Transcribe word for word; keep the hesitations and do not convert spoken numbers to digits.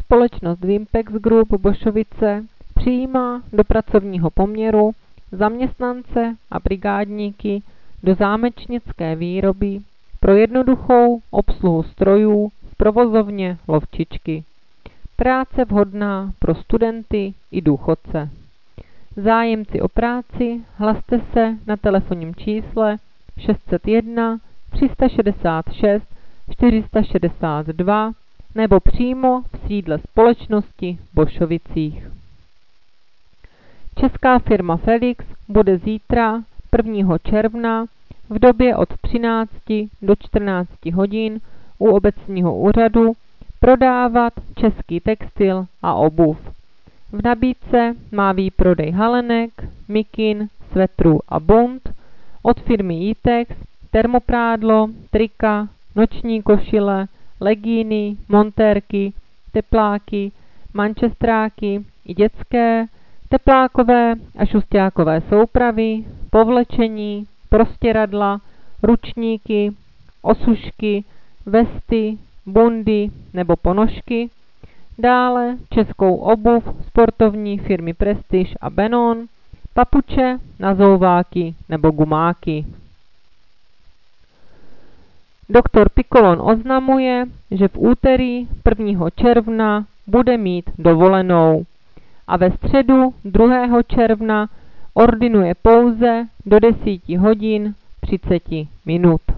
společnost Vimpex Group Bošovice přijímá do pracovního poměru zaměstnance a brigádníky do zámečnické výroby pro jednoduchou obsluhu strojů v provozovně Lovčičky. Práce vhodná pro studenty i důchodce. Zájemci o práci hlaste se na telefonním čísle šest set jedna tři šedesát šest čtyři šedesát dva nebo přímo v sídle společnosti v Bošovicích. Česká firma Felix bude zítra prvního června v době od třinácti do čtrnácti hodin u obecního úřadu prodávat český textil a obuv. V nabídce má výprodej halenek, mikin, svetrů a bund od firmy Jitex, termoprádlo, trika, noční košile, legíny, montérky, tepláky, mančestráky i dětské, teplákové a šusťákové soupravy, povlečení, prostěradla, ručníky, osušky, vesty, bundy nebo ponožky, dále českou obuv sportovní firmy Prestige a Benon, papuče, nazouváky nebo gumáky. Doktor Pikolon oznamuje, že v úterý prvního června bude mít dovolenou a ve středu druhého června ordinuje pouze do deseti hodin třicet minut.